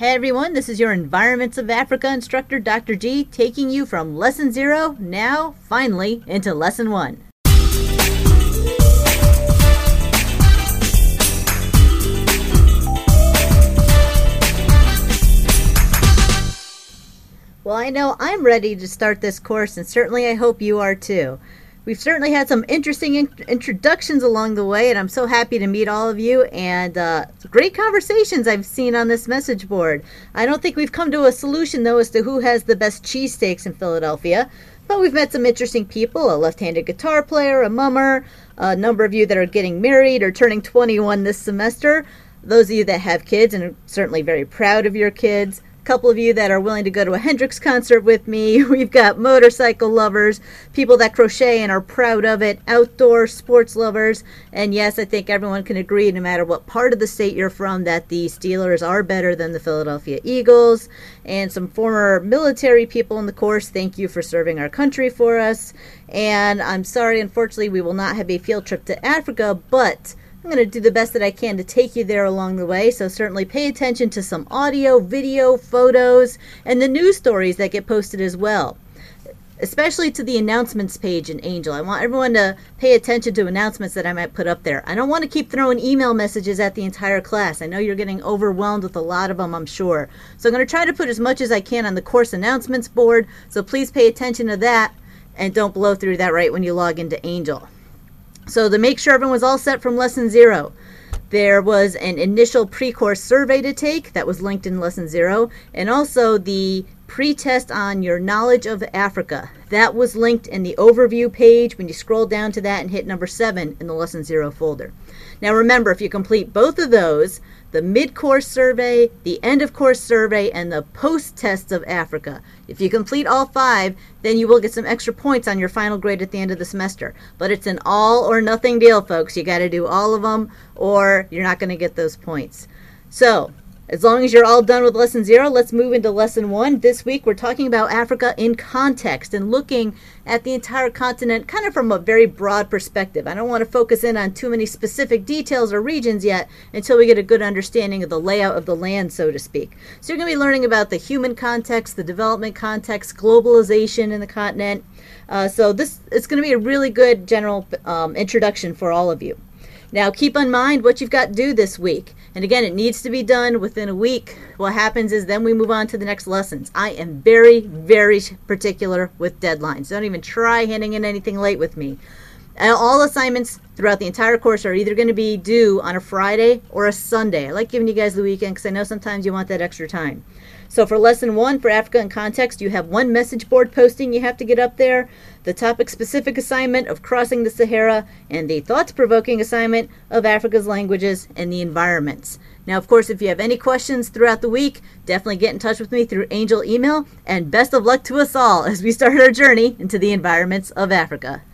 Hey everyone, this is your Environments of Africa instructor, Dr. G, taking you from Lesson 0, now, finally, into Lesson 1. Well, I know I'm ready to start this course, and certainly I hope you are too. We've certainly had some interesting introductions along the way, and I'm so happy to meet all of you, and great conversations I've seen on this message board. I don't think we've come to a solution, though, as to who has the best cheesesteaks in Philadelphia, but we've met some interesting people, a left-handed guitar player, a mummer, a number of you that are getting married or turning 21 this semester, those of you that have kids and are certainly very proud of your kids, couple of you that are willing to go to a Hendrix concert with me. We've got motorcycle lovers, people that crochet and are proud of it, outdoor sports lovers, and yes, I think everyone can agree, no matter what part of the state you're from, that the Steelers are better than the Philadelphia Eagles. And some former military people in the course, thank you for serving our country for us. And I'm sorry, unfortunately, we will not have a field trip to Africa, but I'm going to do the best that I can to take you there along the way, so certainly pay attention to some audio, video, photos, and the news stories that get posted as well, especially to the announcements page in Angel. I want everyone to pay attention to announcements that I might put up there. I don't want to keep throwing email messages at the entire class. I know you're getting overwhelmed with a lot of them, I'm sure. So I'm going to try to put as much as I can on the course announcements board, so please pay attention to that and don't blow through that right when you log into Angel. So to make sure everyone was all set from Lesson 0, there was an initial pre-course survey to take that was linked in Lesson 0, and also the pre-test on your knowledge of Africa. That was linked in the overview page when you scroll down to that and hit number 7 in the Lesson 0 folder. Now remember, if you complete both of those, the mid-course survey, the end-of-course survey, and the post-tests of Africa, if you complete all 5, then you will get some extra points on your final grade at the end of the semester. But it's an all-or-nothing deal, folks. You got to do all of them, or you're not going to get those points. So, as long as you're all done with Lesson 0, let's move into Lesson 1. This week we're talking about Africa in context and looking at the entire continent kind of from a very broad perspective. I don't want to focus in on too many specific details or regions yet until we get a good understanding of the layout of the land, so to speak. So you're going to be learning about the human context, the development context, globalization in the continent. So this is going to be a really good general introduction for all of you. Now, keep in mind what you've got to do this week. And again, it needs to be done within a week. What happens is then we move on to the next lessons. I am very, very particular with deadlines. Don't even try handing in anything late with me. All assignments throughout the entire course are either going to be due on a Friday or a Sunday. I like giving you guys the weekend because I know sometimes you want that extra time. So for Lesson 1, for Africa in Context, you have one message board posting you have to get up there, the topic-specific assignment of Crossing the Sahara, and the thoughts-provoking assignment of Africa's languages and the environments. Now, of course, if you have any questions throughout the week, definitely get in touch with me through Angel email, and best of luck to us all as we start our journey into the environments of Africa.